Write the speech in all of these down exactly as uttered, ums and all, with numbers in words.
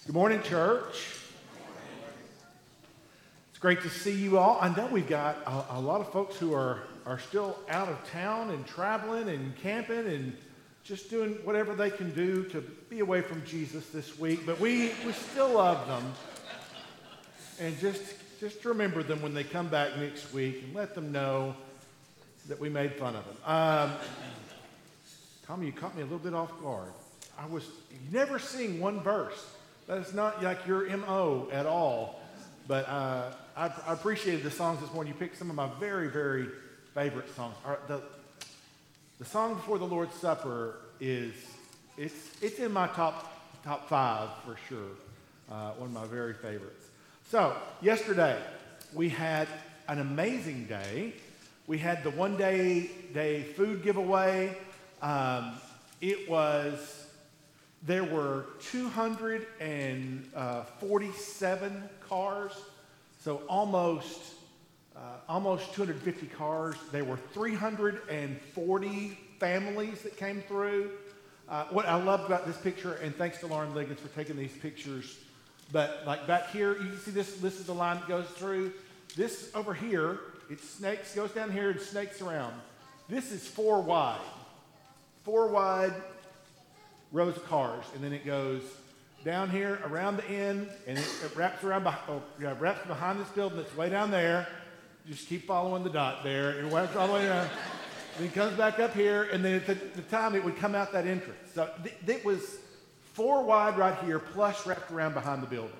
Good morning, church. It's great to see you all. I know we've got a, a lot of folks who are, are still out of town and traveling and camping and just doing whatever they can do to be away from Jesus this week. But we, we still love them. And just, just remember them when they come back next week and let them know that we made fun of them. Um, Tommy, you caught me a little bit off guard. I was you never sing one verse. That is not like your M O at all. But uh, I, I appreciated the songs this morning. You picked some of my very, very favorite songs. All right, the, the song before the Lord's Supper is it's it's in my top top five for sure. Uh, one of my very favorites. So yesterday we had an amazing day. We had the one day day food giveaway. Um, it was. There were two hundred forty-seven cars, so almost uh, almost two hundred fifty cars. There were three hundred forty families that came through. Uh, what I love about this picture, and thanks to Lauren Liggins for taking these pictures, but like back here, you can see this, this is the line that goes through. This over here, it snakes, goes down here and snakes around. This is four wide. Four wide rows of cars, and then it goes down here around the end, and it, it wraps around, behind, oh, yeah, wraps behind this building that's way down there. Just keep following the dot there, and it wraps all the way down. Then it comes back up here, and then at the, the time it would come out that entrance. So th- it was four wide right here, plus wrapped around behind the building.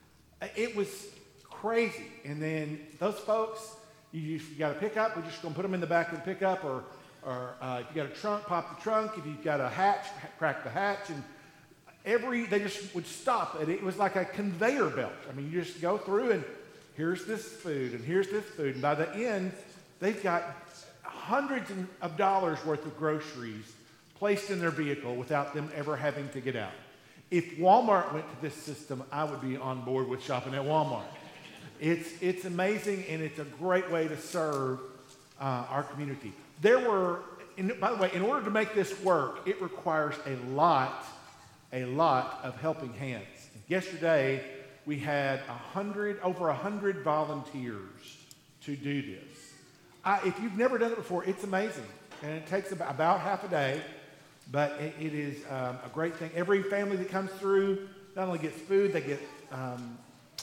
It was crazy. And then those folks, you, you got a pickup, we're just going to put them in the back of the pickup, or Or uh, if you got a trunk, pop the trunk. If you've got a hatch, crack the hatch. And every, they just would stop. And it was like a conveyor belt. I mean, you just go through and here's this food and here's this food. And by the end, they've got hundreds of dollars worth of groceries placed in their vehicle without them ever having to get out. If Walmart went to this system, I would be on board with shopping at Walmart. It's, it's amazing, and it's a great way to serve uh, our community. There were, in, by the way, in order to make this work, it requires a lot, a lot of helping hands. Yesterday, we had a hundred, over a hundred volunteers to do this. I, if you've never done it before, it's amazing, and it takes about, about half a day, but it, it is um, a great thing. Every family that comes through not only gets food, they get um,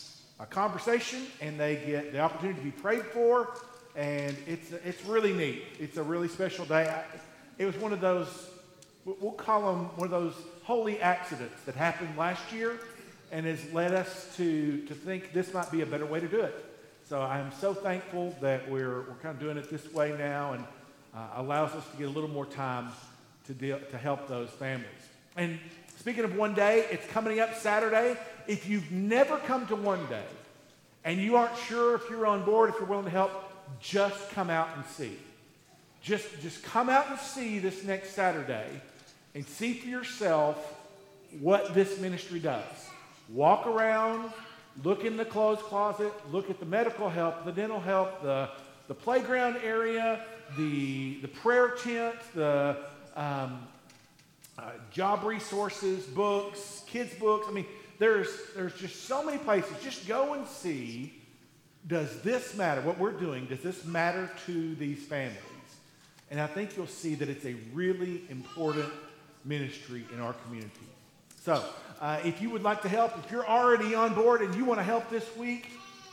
a conversation, and they get the opportunity to be prayed for. And it's it's really neat. It's a really special day. I, it was one of those, we'll call them one of those holy accidents that happened last year and has led us to, to think this might be a better way to do it. So I'm so thankful that we're we're kind of doing it this way now, and uh, allows us to get a little more time to deal, to help those families. And speaking of one day, it's coming up Saturday. If you've never come to one day and you aren't sure if you're on board, if you're willing to help, just come out and see. Just, just come out and see this next Saturday and see for yourself what this ministry does. Walk around, look in the clothes closet, look at the medical help, the dental help, the, the playground area, the, the prayer tent, the um, uh, job resources, books, kids' books. I mean, there's, there's just so many places. Just go and see. Does this matter? What we're doing, does this matter to these families? And I think you'll see that it's a really important ministry in our community. So, uh, if you would like to help, if you're already on board and you want to help this week,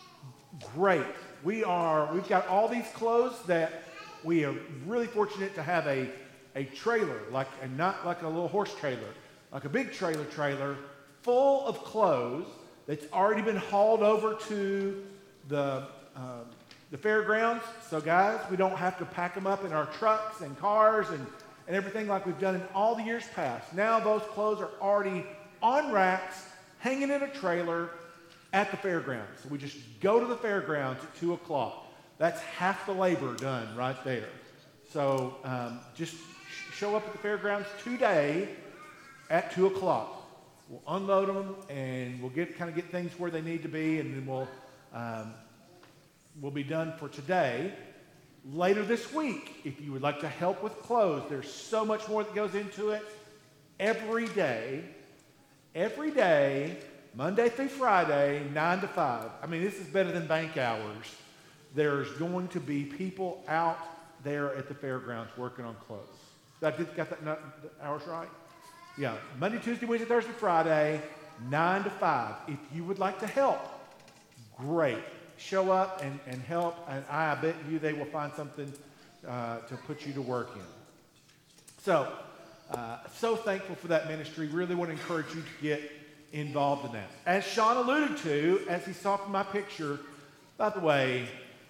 great. We are, we've got all these clothes that we are really fortunate to have a, a trailer, like, and not like a little horse trailer, like a big trailer trailer full of clothes that's already been hauled over to the uh, the fairgrounds. So guys, we don't have to pack them up in our trucks and cars and, and everything like we've done in all the years past. Now those clothes are already on racks, hanging in a trailer at the fairgrounds. So we just go to the fairgrounds at two o'clock. That's half the labor done right there. So um, just sh- show up at the fairgrounds today at two o'clock. We'll unload them, and we'll get kind of get things where they need to be, and then we'll Um, will be done for today. Later this week, if you would like to help with clothes, there's so much more that goes into it. Every day, every day, Monday through Friday, nine to five. I mean, this is better than bank hours. There's going to be people out there at the fairgrounds working on clothes. That did got that not, the hours right? Yeah, Monday, Tuesday, Wednesday, Thursday, Friday, nine to five. If you would like to help, great. Show up and, and help, and I bet you they will find something uh, to put you to work in. So, uh, so thankful for that ministry. Really want to encourage you to get involved in that. As Sean alluded to, as he saw from my picture, by the way,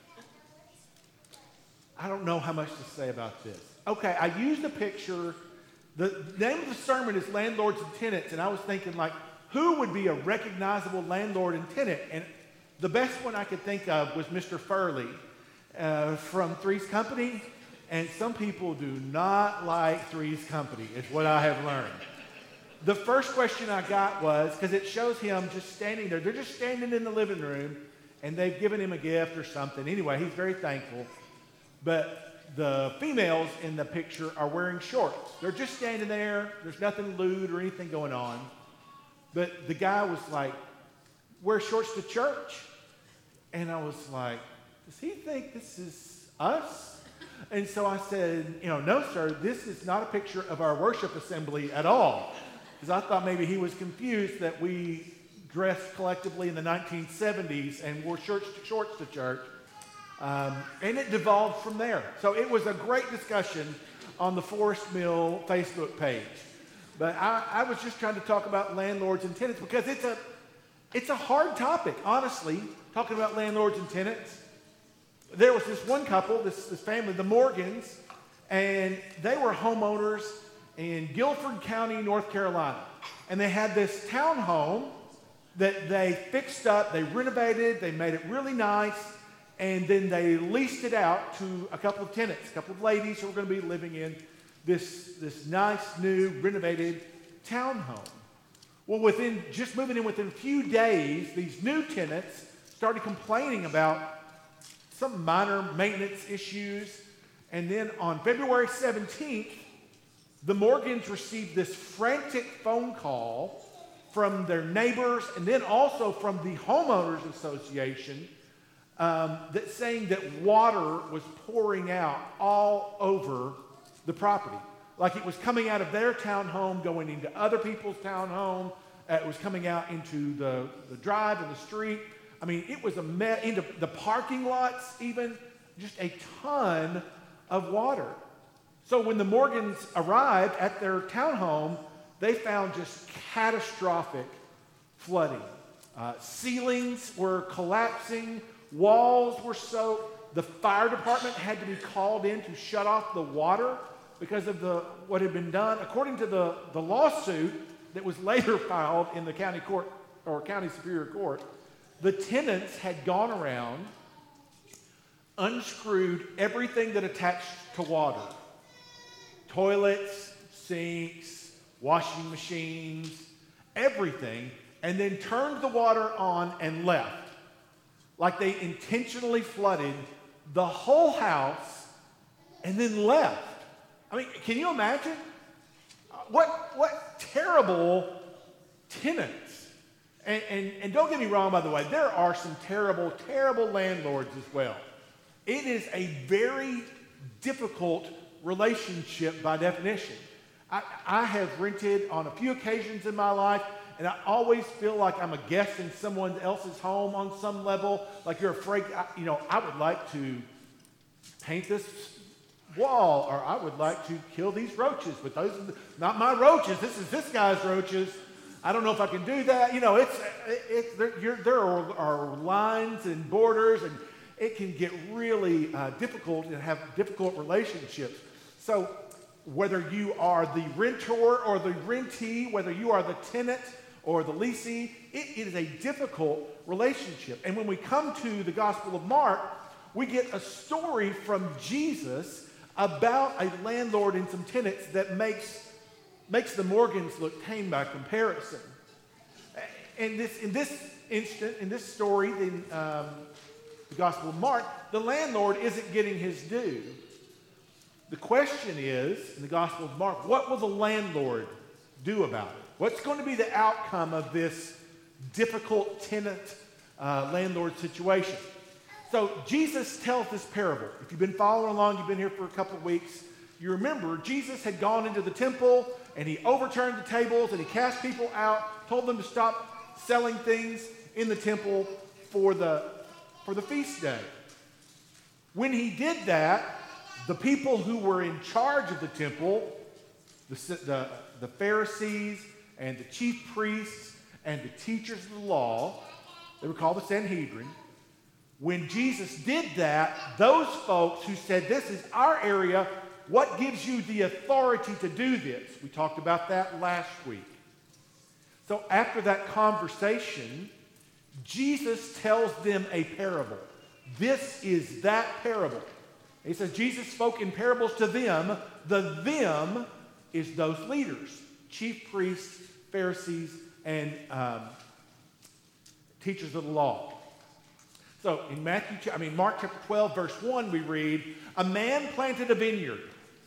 I don't know how much to say about this. Okay, I used a picture. The name of the sermon is Landlords and Tenants, and I was thinking, like, who would be a recognizable landlord and tenant? And the best one I could think of was Mister Furley uh, from Three's Company. And some people do not like Three's Company, is what I have learned. The first question I got was, because it shows him just standing there. They're just standing in the living room, and they've given him a gift or something. Anyway, he's very thankful. But the females in the picture are wearing shorts. They're just standing there. There's nothing lewd or anything going on. But the guy was like, wear shorts to church? And I was like, does he think this is us? And so I said, you know, no, sir, this is not a picture of our worship assembly at all. Because I thought maybe he was confused that we dressed collectively in the nineteen seventies and wore shorts to, shorts to church. Um, and it devolved from there. So it was a great discussion on the Forest Mill Facebook page. But I, I was just trying to talk about landlords and tenants because it's a, it's a hard topic, honestly, talking about landlords and tenants. There was this one couple, this, this family, the Morgans, and they were homeowners in Guilford County, North Carolina. And they had this townhome that they fixed up, they renovated, they made it really nice, and then they leased it out to a couple of tenants, a couple of ladies who were going to be living in this, this nice, new, renovated townhome. Well, within just moving in within a few days, these new tenants started complaining about some minor maintenance issues. And then on February seventeenth, the Morgans received this frantic phone call from their neighbors and then also from the homeowners association um, that saying that water was pouring out all over the property. Like it was coming out of their townhome, going into other people's townhome. Uh, it was coming out into the, the drive and the street. I mean, it was a mess, into the parking lots even, just a ton of water. So when the Morgans arrived at their townhome, they found just catastrophic flooding. Uh, ceilings were collapsing, walls were soaked. The fire department had to be called in to shut off the water because of the what had been done. According to the, the lawsuit that was later filed in the county court or county superior court, the tenants had gone around, unscrewed everything that attached to water. Toilets, sinks, washing machines, everything, and then turned the water on and left. Like they intentionally flooded the whole house and then left. I mean, can you imagine? What, what terrible tenants. And, and, and don't get me wrong, by the way, there are some terrible, terrible landlords as well. It is a very difficult relationship by definition. I, I have rented on a few occasions in my life, and I always feel like I'm a guest in someone else's home on some level. Like you're afraid, I, you know, I would like to paint this wall, or I would like to kill these roaches, but those are the, not my roaches. This is this guy's roaches. I don't know if I can do that. You know, it's, it, there, you're, there are, are lines and borders, and it can get really uh, difficult and have difficult relationships. So whether you are the rentor or the rentee, whether you are the tenant or the leasee, it, it is a difficult relationship. And when we come to the Gospel of Mark, we get a story from Jesus about a landlord and some tenants that makes makes the Morgans look tame by comparison. And this, in this instant, in this story, in um, the Gospel of Mark, the landlord isn't getting his due. The question is, in the Gospel of Mark, what will the landlord do about it? What's going to be the outcome of this difficult tenant uh, landlord situation. So Jesus tells this parable. If you've been following along, you've been here for a couple of weeks, you remember Jesus had gone into the temple and he overturned the tables and he cast people out, told them to stop selling things in the temple for the, for the feast day. When he did that, the people who were in charge of the temple, the, the, the Pharisees and the chief priests and the teachers of the law, they were called the Sanhedrin. When Jesus did that, those folks who said, this is our area, what gives you the authority to do this? We talked about that last week. So after that conversation, Jesus tells them a parable. This is that parable. He says Jesus spoke in parables to them. The them is those leaders, chief priests, Pharisees, and um, teachers of the law. So in Matthew, I mean Mark chapter twelve, verse one, we read, a man planted a vineyard.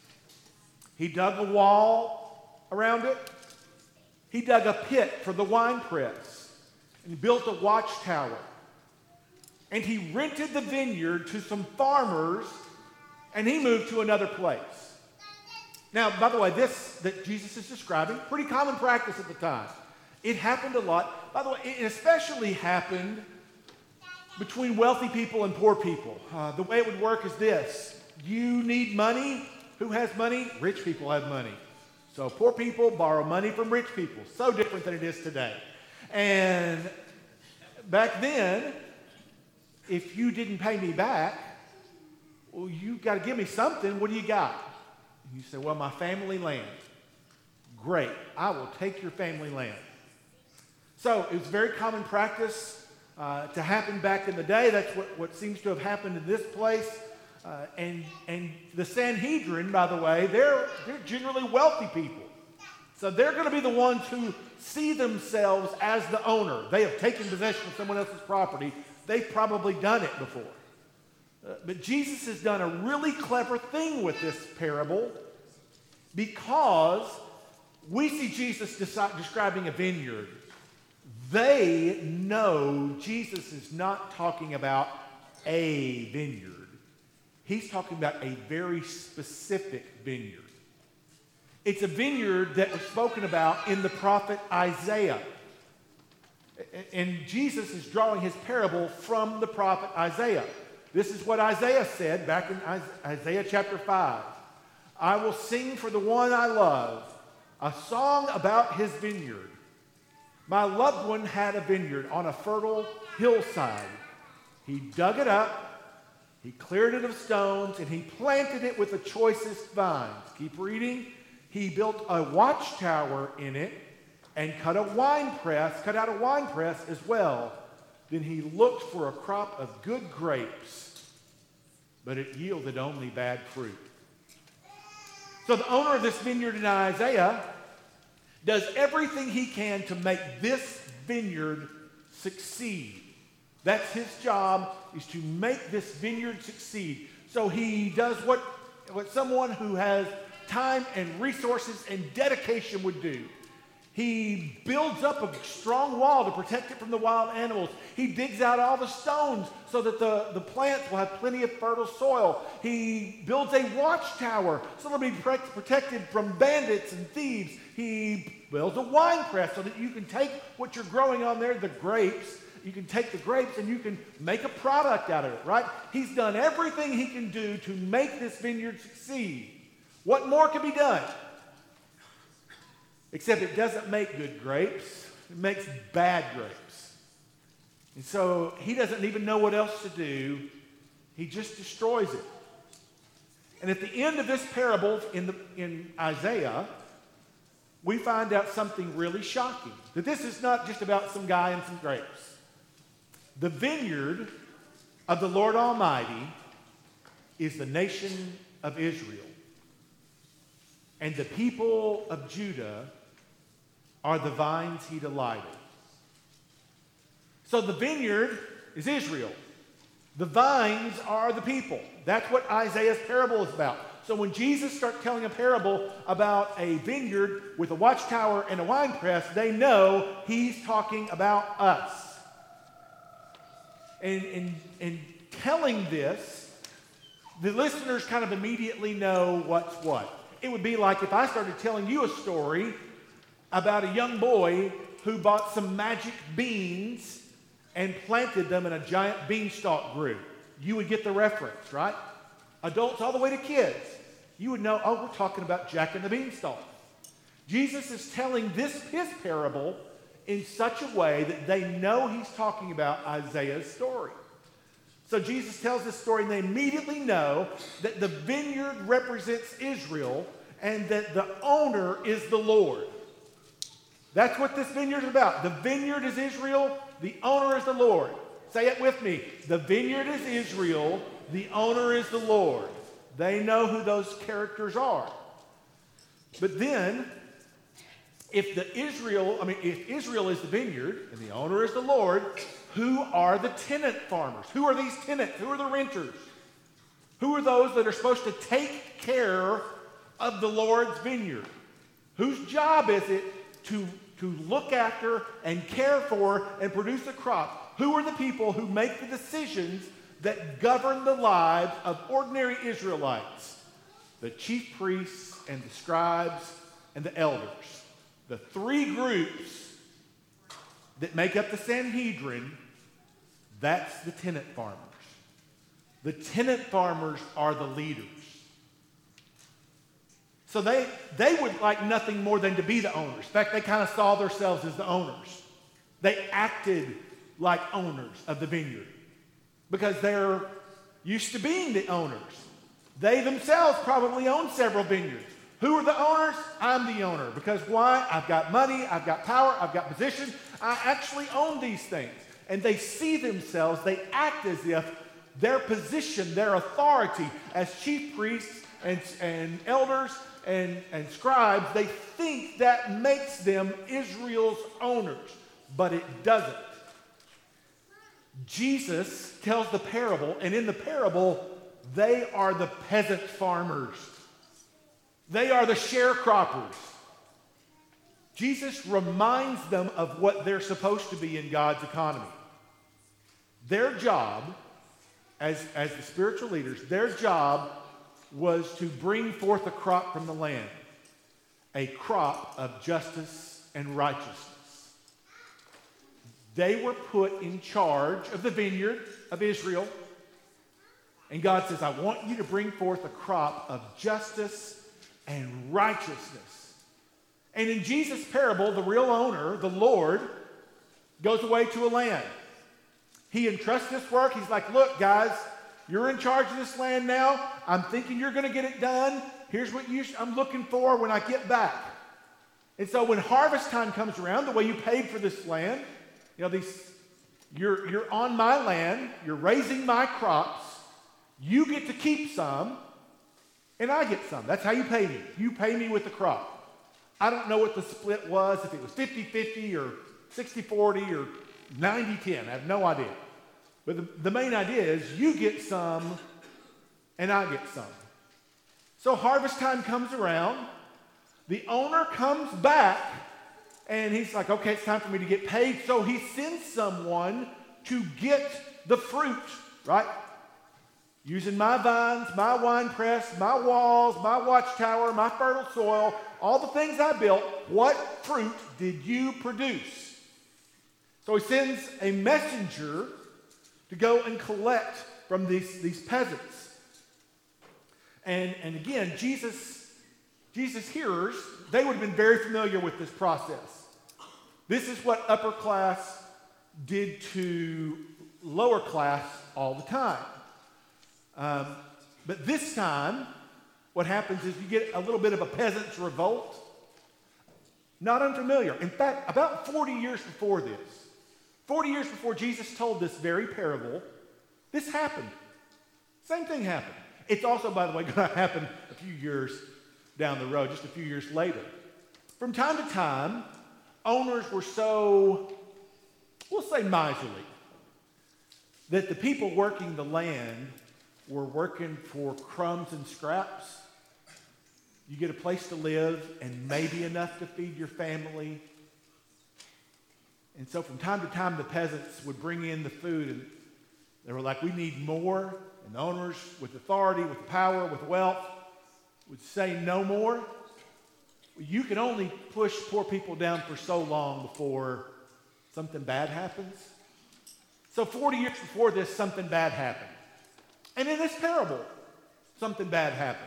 He dug a wall around it. He dug a pit for the winepress and built a watchtower. And he rented the vineyard to some farmers, and he moved to another place. Now, by the way, this that Jesus is describing, pretty common practice at the time. It happened a lot. By the way, it especially happened between wealthy people and poor people. Uh, the way it would work is this. You need money. Who has money? Rich people have money. So poor people borrow money from rich people. So different than it is today. And back then, if you didn't pay me back, well, you got to give me something. What do you got? And you say, well, my family land. Great. I will take your family land. So it was very common practice uh, to happen back in the day. That's what, what seems to have happened in this place. Uh, and, and the Sanhedrin, by the way, they're, they're generally wealthy people. So they're going to be the ones who see themselves as the owner. They have taken possession of someone else's property. They've probably done it before. Uh, but Jesus has done a really clever thing with this parable because we see Jesus deci- describing a vineyard. They know Jesus is not talking about a vineyard. He's talking about a very specific vineyard. It's a vineyard that was spoken about in the prophet Isaiah. And Jesus is drawing his parable from the prophet Isaiah. This is what Isaiah said back in Isaiah chapter five. I will sing for the one I love, a song about his vineyard. My loved one had a vineyard on a fertile hillside. He dug it up, he cleared it of stones, and he planted it with the choicest vines. Keep reading. He built a watchtower in it and cut a wine press, cut out a wine press as well. Then he looked for a crop of good grapes, but it yielded only bad fruit. So the owner of this vineyard in Isaiah does everything he can to make this vineyard succeed. That's his job, is to make this vineyard succeed. So he does what, what someone who has time and resources and dedication would do. He builds up a strong wall to protect it from the wild animals. He digs out all the stones so that the, the plants will have plenty of fertile soil. He builds a watchtower so they'll be protected from bandits and thieves. He builds a wine press so that you can take what you're growing on there, the grapes, you can take the grapes and you can make a product out of it, right? He's done everything he can do to make this vineyard succeed. What more can be done? Except it doesn't make good grapes. It makes bad grapes. And so he doesn't even know what else to do. He just destroys it. And at the end of this parable in, the, in Isaiah, we find out something really shocking. That this is not just about some guy and some grapes. The vineyard of the Lord Almighty is the nation of Israel. And the people of Judah are the vines he delighted. So the vineyard is Israel. The vines are the people. That's what Isaiah's parable is about. So when Jesus starts telling a parable about a vineyard with a watchtower and a wine press, they know he's talking about us. And in, in telling this, the listeners kind of immediately know what's what. It would be like if I started telling you a story about a young boy who bought some magic beans and planted them in a giant beanstalk grew. You would get the reference, right? Adults all the way to kids. You would know, oh, we're talking about Jack and the Beanstalk. Jesus is telling this, his parable, in such a way that they know he's talking about Isaiah's story. So Jesus tells this story, and they immediately know that the vineyard represents Israel and that the owner is the Lord. That's what this vineyard is about. The vineyard is Israel, the owner is the Lord. Say it with me. The vineyard is Israel, the owner is the Lord. They know who those characters are. But then, if the Israel, I mean, if Israel is the vineyard and the owner is the Lord, who are the tenant farmers? Who are these tenants? Who are the renters? Who are those that are supposed to take care of the Lord's vineyard? Whose job is it to, to look after and care for and produce a crop? Who are the people who make the decisions that govern the lives of ordinary Israelites? The chief priests and the scribes and the elders. The three groups that make up the Sanhedrin, that's the tenant farmers. The tenant farmers are the leaders. So they, they would like nothing more than to be the owners. In fact, they kind of saw themselves as the owners. They acted like owners of the vineyard because they're used to being the owners. They themselves probably own several vineyards. Who are the owners? I'm the owner. Because why? I've got money, I've got power, I've got position. I actually own these things. And they see themselves, they act as if their position, their authority as chief priests and, and elders and, and scribes, they think that makes them Israel's owners. But it doesn't. Jesus tells the parable, and in the parable, they are the peasant farmers. They are the sharecroppers. Jesus reminds them of what they're supposed to be in God's economy. Their job, as, as the spiritual leaders, their job was to bring forth a crop from the land, a crop of justice and righteousness. They were put in charge of the vineyard of Israel, and God says, I want you to bring forth a crop of justice and righteousness. And in Jesus' parable, the real owner, the Lord, goes away to a land. He entrusts this work. He's like, look, guys, you're in charge of this land now. I'm thinking you're going to get it done. Here's what you sh- I'm looking for when I get back. And so when harvest time comes around, the way you paid for this land, you know, these, you're, you're on my land. You're raising my crops. You get to keep some. And I get some. That's how you pay me. You pay me with the crop. I don't know what the split was, if it was fifty-fifty or sixty-forty or ninety ten. I have no idea. But the, the main idea is you get some and I get some. So harvest time comes around. The owner comes back and he's like, okay, it's time for me to get paid. So he sends someone to get the fruit, right? Using my vines, my wine press, my walls, my watchtower, my fertile soil, all the things I built, what fruit did you produce? So he sends a messenger to go and collect from these, these peasants. And, and again, Jesus, Jesus' hearers, they would have been very familiar with this process. This is what upper class did to lower class all the time. Um, but this time, what happens is you get a little bit of a peasant's revolt. Not unfamiliar. In fact, about forty years before this, forty years before Jesus told this very parable, this happened. Same thing happened. It's also, by the way, going to happen a few years down the road, just a few years later. From time to time, owners were so, we'll say miserly, that the people working the land were working for crumbs and scraps, You get a place to live and maybe enough to feed your family. And so from time to time, the peasants would bring in the food, and they were like, we need more. And the owners with authority, with power, with wealth would say no more. You can only push poor people down for so long before something bad happens. So forty years before this, something bad happened. And in this parable, something bad happens.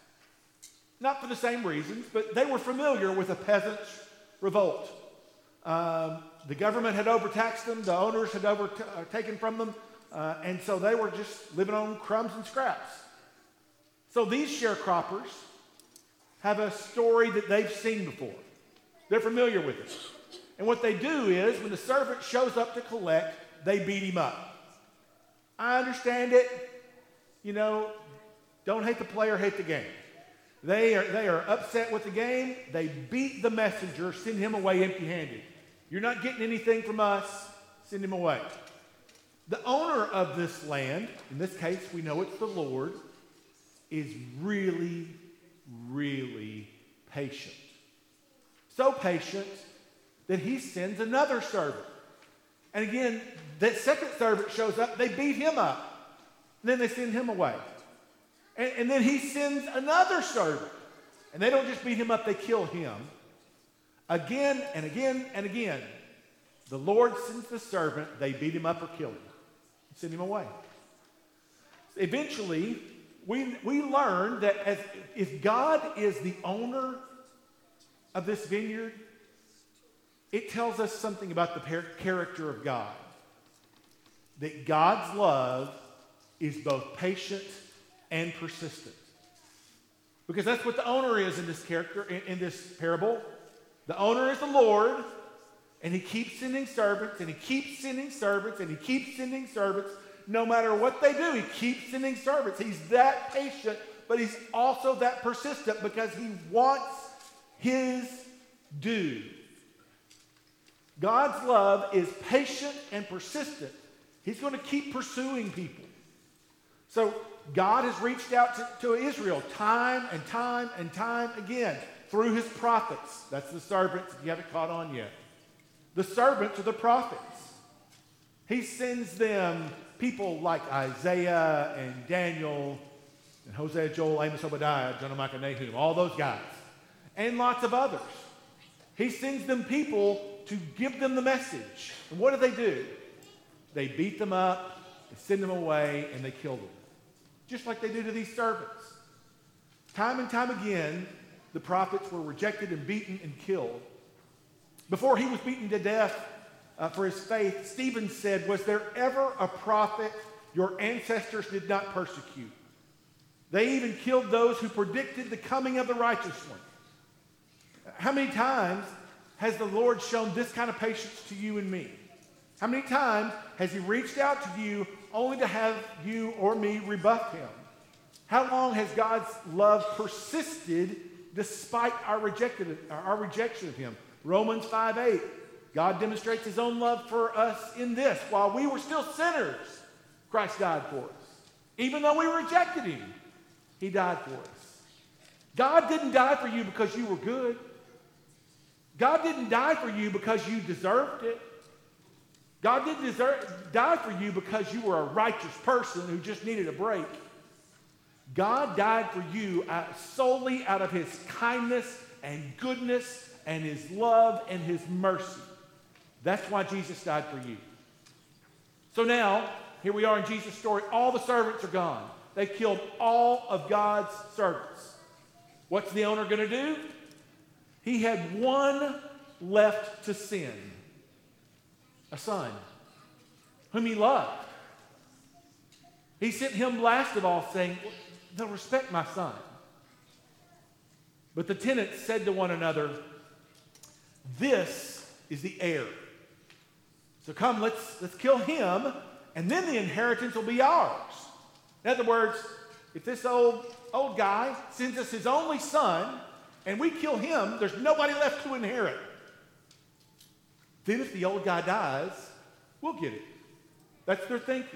Not for the same reasons, but they were familiar with a peasant's revolt. Um, the government had overtaxed them. The owners had overtaken from them. Uh, and so they were just living on crumbs and scraps. So these sharecroppers have a story that they've seen before. They're familiar with it. And what they do is, when the servant shows up to collect, they beat him up. I understand it. You know, don't hate the player, hate the game. They are, they are upset with the game. They beat the messenger, send him away empty-handed. You're not getting anything from us. Send him away. The owner of this land, in this case we know it's the Lord, is really, really patient. So patient that he sends another servant. And again, that second servant shows up, they beat him up. And then they send him away. And, and then he sends another servant. And they don't just beat him up, they kill him. Again and again and again. The Lord sends the servant, they beat him up or kill him. Send him away. Eventually, we, we learn that as, if God is the owner of this vineyard, it tells us something about the par- character of God. That God's love is both patient and persistent. Because that's what the owner is in this character, in, in this parable. The owner is the Lord, and he keeps sending servants, and he keeps sending servants, and he keeps sending servants. No matter what they do, he keeps sending servants. He's that patient, but he's also that persistent because he wants his due. God's love is patient and persistent. He's going to keep pursuing people. So God has reached out to, to Israel time and time and time again through his prophets. That's the servants, if you haven't caught on yet. The servants are the prophets. He sends them people like Isaiah and Daniel and Hosea, Joel, Amos, Obadiah, Jonah, Micah, Nahum, all those guys, and lots of others. He sends them people to give them the message. And what do they do? They beat them up, they send them away, and they kill them. Just like they do to these servants. Time and time again, the prophets were rejected and beaten and killed. Before he was beaten to death uh, for his faith, Stephen said, was there ever a prophet your ancestors did not persecute? They even killed those who predicted the coming of the righteous one. How many times has the Lord shown this kind of patience to you and me? How many times has he reached out to you only to have you or me rebuff him? How long has God's love persisted despite our, rejected, our rejection of him? Romans five eight, God demonstrates his own love for us in this. While we were still sinners, Christ died for us. Even though we rejected him, he died for us. God didn't die for you because you were good. God didn't die for you because you deserved it. God didn't deserve, die for you because you were a righteous person who just needed a break. God died for you out, solely out of his kindness and goodness and his love and his mercy. That's why Jesus died for you. So now, here we are in Jesus' story. All the servants are gone. They killed all of God's servants. What's the owner going to do? He had one left to send. A son whom he loved. He sent him last of all, saying, they'll respect my son. But the tenants said to one another, this is the heir. So come, let's, let's kill him, and then the inheritance will be ours. In other words, if this old, old guy sends us his only son, and we kill him, there's nobody left to inherit. Then if the old guy dies, we'll get it. That's their thinking.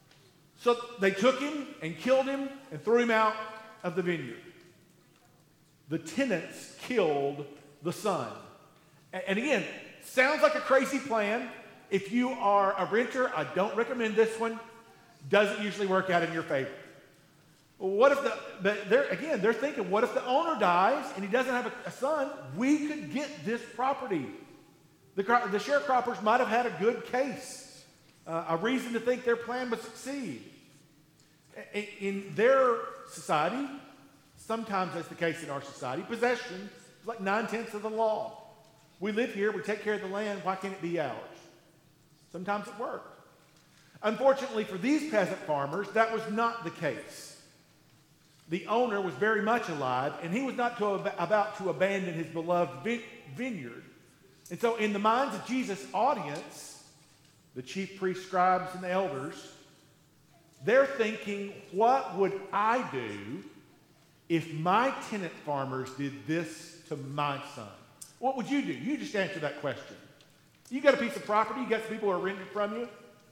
So they took him and killed him and threw him out of the vineyard. the tenants killed the son. And again, sounds like a crazy plan. If you are a renter, I don't recommend this one. Doesn't usually work out in your favor. What if the, but they're, again, they're thinking, what if the owner dies and he doesn't have a, a son? We could get this property. The, the sharecroppers might have had a good case, uh, a reason to think their plan would succeed. In, in their society, sometimes that's the case in our society, possession is like nine-tenths of the law. We live here, we take care of the land, why can't it be ours? Sometimes it worked. Unfortunately for these peasant farmers, that was not the case. The owner was very much alive, and he was not to, about to abandon his beloved vineyard. And so in the minds of Jesus' audience, the chief priests, scribes, and the elders, they're thinking, what would I do if my tenant farmers did this to my son? What would you do? You just answer that question. You got a piece of property, you got some people who are renting from you,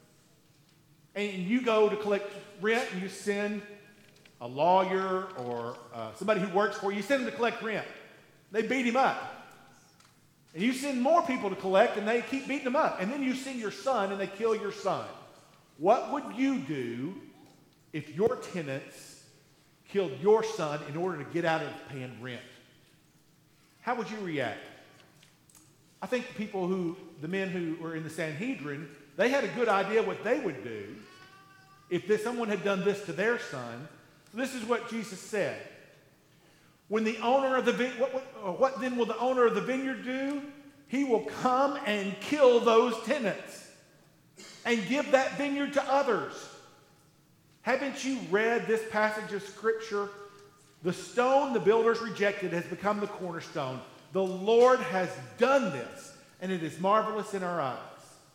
and you go to collect rent, and you send a lawyer or uh, somebody who works for you, you send them to collect rent. They beat him up. And you send more people to collect, and they keep beating him up. And then you send your son, and they kill your son. What would you do if your tenants killed your son in order to get out of paying rent? How would you react? I think the people who, the men who were in the Sanhedrin, they had a good idea what they would do if this, someone had done this to their son. So this is what Jesus said. When the owner of the vineyard, what, what, what then will the owner of the vineyard do? He will come and kill those tenants and give that vineyard to others. Haven't you read this passage of Scripture? The stone the builders rejected has become the cornerstone. The Lord has done this, and it is marvelous in our eyes.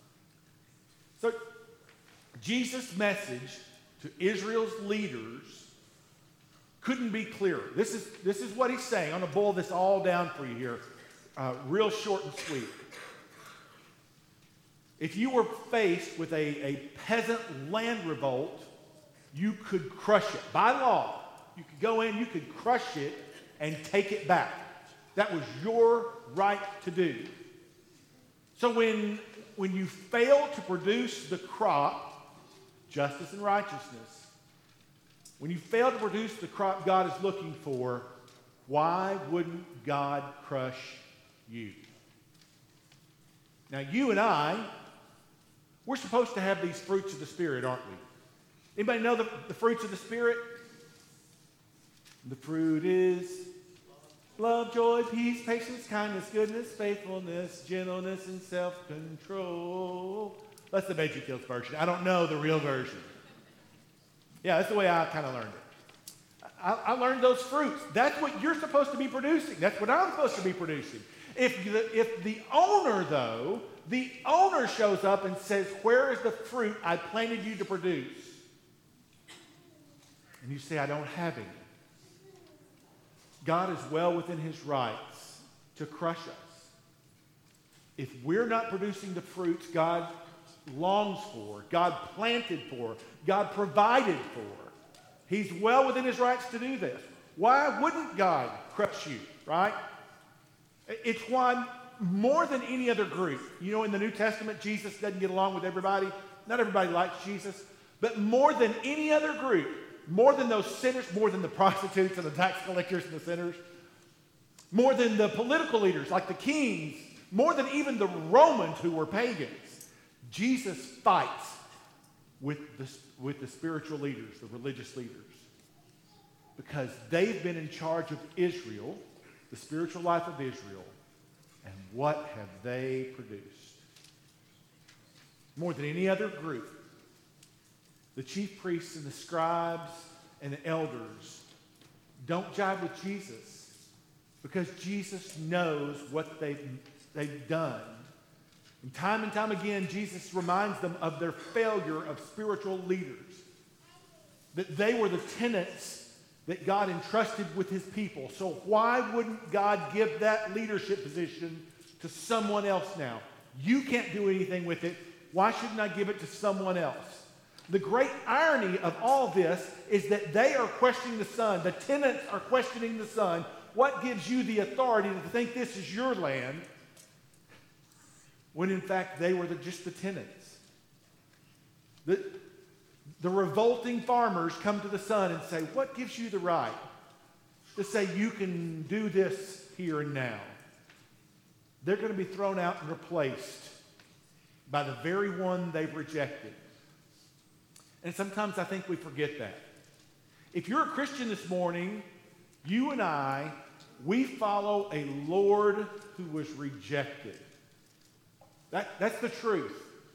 So, Jesus' message to Israel's leaders couldn't be clearer. This is, this is what he's saying. I'm going to boil this all down for you here, uh, real short and sweet. If you were faced with a, a peasant land revolt, you could crush it. By law, you could go in, you could crush it and take it back. That was your right to do. So when, when you fail to produce the crop, justice and righteousness, when you fail to produce the crop God is looking for, why wouldn't God crush you? Now, you and I, we're supposed to have these fruits of the Spirit, aren't we? Anybody know the, the fruits of the Spirit? The fruit is love, joy, peace, patience, kindness, goodness, faithfulness, gentleness, and self-control. That's the Veggie Tales version. I don't know the real version. Yeah, that's the way I kind of learned it. I, I learned those fruits. That's what you're supposed to be producing. That's what I'm supposed to be producing. If the, if the owner, though, the owner shows up and says, where is the fruit I planted you to produce? And you say, I don't have any. God is well within his rights to crush us. If we're not producing the fruits God longs for, God planted for, God provided for, he's well within his rights to do this. Why wouldn't God crush you, right? It's why more than any other group, you know, in the New Testament, Jesus doesn't get along with everybody. Not everybody likes Jesus. But more than any other group, more than those sinners, more than the prostitutes and the tax collectors and the sinners, more than the political leaders like the kings, more than even the Romans who were pagans, Jesus fights with the, with the spiritual leaders, the religious leaders, because they've been in charge of Israel, the spiritual life of Israel, and what have they produced? More than any other group, the chief priests and the scribes and the elders don't jive with Jesus because Jesus knows what they've, they've done. And time and time again, Jesus reminds them of their failure of spiritual leaders, that they were the tenants that God entrusted with his people. So why wouldn't God give that leadership position to someone else now? You can't do anything with it. Why shouldn't I give it to someone else? The great irony of all this is that they are questioning the Son. The tenants are questioning the Son. What gives you the authority to think this is your land when in fact they were the, just the tenants? The, the revolting farmers come to the son and say, what gives you the right to say you can do this here and now? They're going to be thrown out and replaced by the very one they've rejected. And sometimes I think we forget that. If you're a Christian this morning, you and I, we follow a Lord who was rejected. That, that's the truth.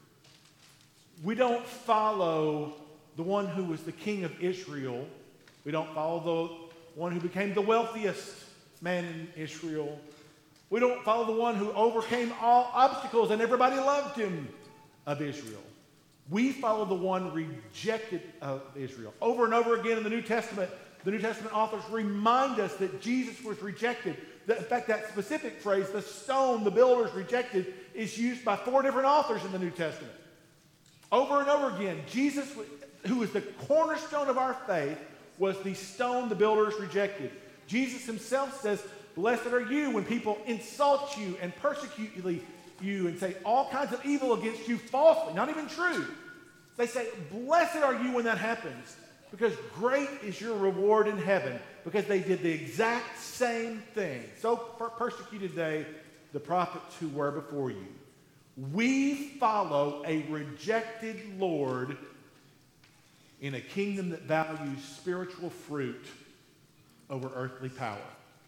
We don't follow the one who was the king of Israel. We don't follow the one who became the wealthiest man in Israel. We don't follow the one who overcame all obstacles and everybody loved him of Israel. We follow the one rejected of Israel. Over and over again in the New Testament, the New Testament authors remind us that Jesus was rejected. That, in fact, that specific phrase, the stone the builders rejected, is used by four different authors in the New Testament. Over and over again, Jesus, who is the cornerstone of our faith, was the stone the builders rejected. Jesus himself says, blessed are you when people insult you and persecute you and say all kinds of evil against you falsely, not even true. They say, blessed are you when that happens, because great is your reward in heaven, because they did the exact same thing. So per- persecuted they the prophets who were before you. We follow a rejected Lord in a kingdom that values spiritual fruit over earthly power.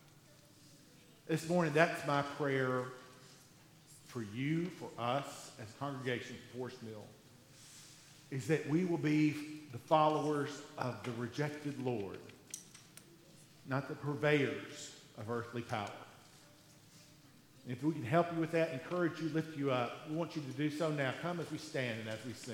This morning, that's my prayer for you, for us, as a congregation for Forest Mill, is that we will be the followers of the rejected Lord, not the purveyors of earthly power. And if we can help you with that, encourage you, lift you up, we want you to do so now. Come as we stand and as we sing.